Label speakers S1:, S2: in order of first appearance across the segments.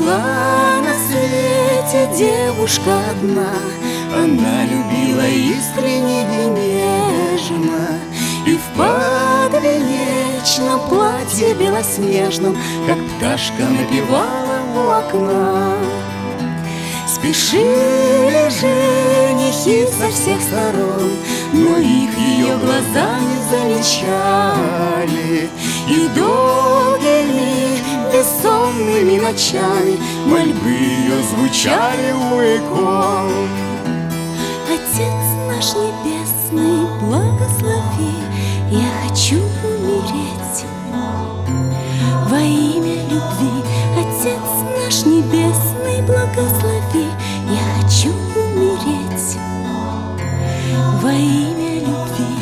S1: Была на свете девушка одна, она любила искренне и нежно, и в подвенечном платье белоснежном, как пташка, напевала у окна. Спешили женихи со всех сторон, но их ее глаза не замечали, и долгими бессонными ночами мольбы ее звучали у икон. Отец наш небесный, благослови, я хочу умереть во имя любви. Отец наш небесный, благослови, я хочу умереть во имя любви.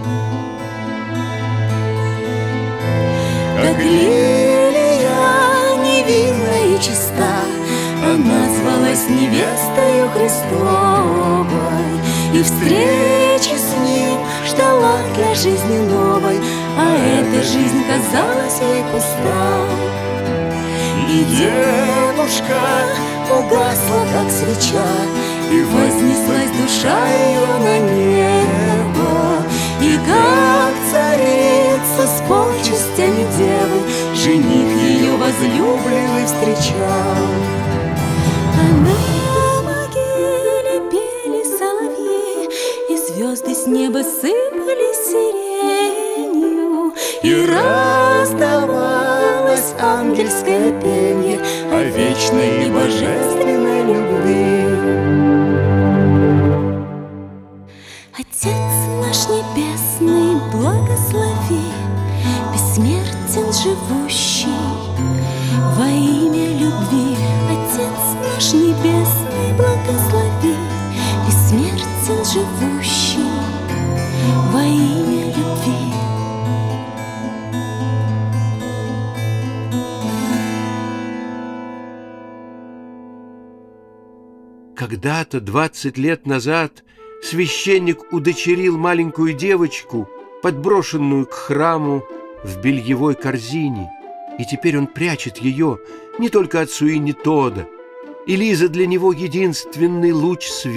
S1: Как лилия невинна и чиста, она звалась невестою Христовой, и встречи с ним ждала для жизни новой, а эта жизнь казалась ей пуста. И девушка угасла, как свеча, и вознеслась душа ее на небо, и как царица с почестями девы жених ее возлюбленный встречал. А на могиле пели соловьи, и звезды с неба сыпались сиренью, и раздавалось ангельское пенье о вечной и божественной любви. Отец наш небесный, благослови, бессмертен живущий во имя любви. Отец наш небесный, благослови, бессмертен живущий во имя любви.
S2: Когда-то, 20 лет назад, священник удочерил маленькую девочку, подброшенную к храму в бельевой корзине, и теперь он прячет ее не только от Суини Тодда, и Лиза для него единственный луч света.